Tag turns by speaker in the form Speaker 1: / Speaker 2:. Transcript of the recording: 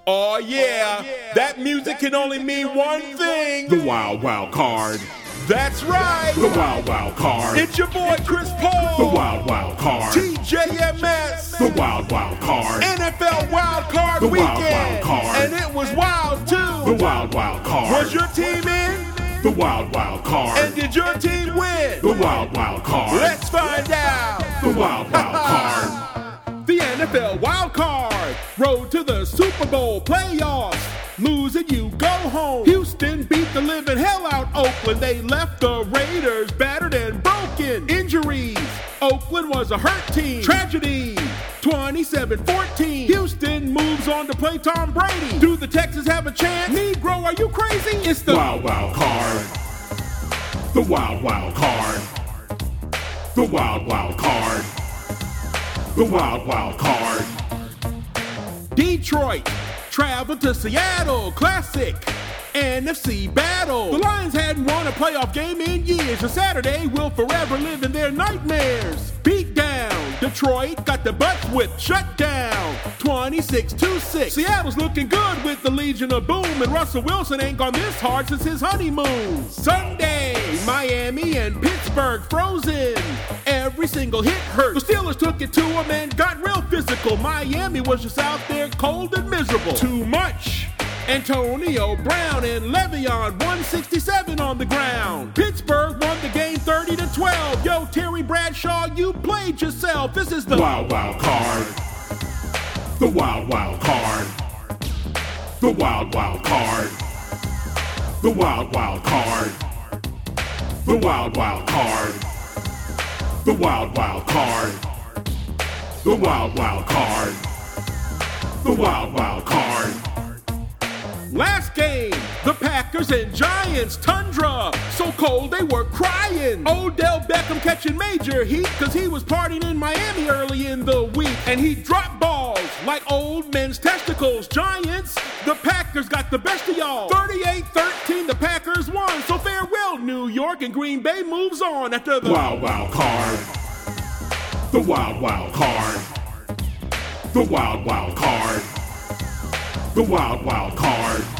Speaker 1: Oh yeah, that music can only mean one thing.
Speaker 2: The Wild Wild Card.
Speaker 1: That's right.
Speaker 2: The Wild Wild Card.
Speaker 1: It's your boy Chris Paul.
Speaker 2: The Wild Wild Card.
Speaker 1: TJMS.
Speaker 2: The Wild Wild Card.
Speaker 1: NFL Wild Card
Speaker 2: The
Speaker 1: Weekend.
Speaker 2: Wild Wild Card.
Speaker 1: And it was wild too.
Speaker 2: The Wild Wild Card.
Speaker 1: Was your team in?
Speaker 2: The Wild Wild Card.
Speaker 1: And did your team win?
Speaker 2: The Wild Wild Card.
Speaker 1: Let's find out.
Speaker 2: The Wild Wild Card.
Speaker 1: The NFL Wild Card. Road to the Super Bowl playoffs. Losing, you go home. Houston beat the living hell out Oakland. They left the Raiders battered and broken. Injuries. Oakland was a hurt team. Tragedy. 27-14. Houston moves on to play Tom Brady. Do the Texans have a chance? Negro, are you crazy? It's the
Speaker 2: Wild Wild Card. The Wild Wild Card. The Wild Wild Card. The Wild Wild Card.
Speaker 1: Detroit traveled to Seattle. Classic NFC battle. The Lions hadn't won a playoff game in years. And Saturday will forever live in their nightmares. Beat down. Detroit got the butts whipped. Shut down. 26-6. Seattle's looking good with the Legion of Boom. And Russell Wilson ain't gone this hard since his honeymoon. Sunday, Miami and Pittsburgh frozen. Every single hit hurt. The Steelers took it to them and got real physical. Miami was just out there cold and miserable. Too much. Antonio Brown and Le'Veon 167 on the ground. Pittsburgh won the game 30-12. Yo, Terry Bradshaw, you played yourself. This is the
Speaker 2: Wild Wild Card. The Wild Wild Card. The Wild Wild Card. The Wild Wild Card. The Wild Wild Card. The Wild Wild Card. The Wild Wild Card. The Wild Wild Card.
Speaker 1: last game. The Packers and Giants tundra. So cold they were crying. Odell Beckham catching major heat cause he was partying in Miami early in the week. And he dropped balls like old men's testicles. Giants, the Packers got the best of y'all. 38-13, the Packers won. So farewell, New York, and Green Bay moves on after the
Speaker 2: Wild Wild Card. The Wild Wild Card. The Wild Wild Card. The Wild Wild Card.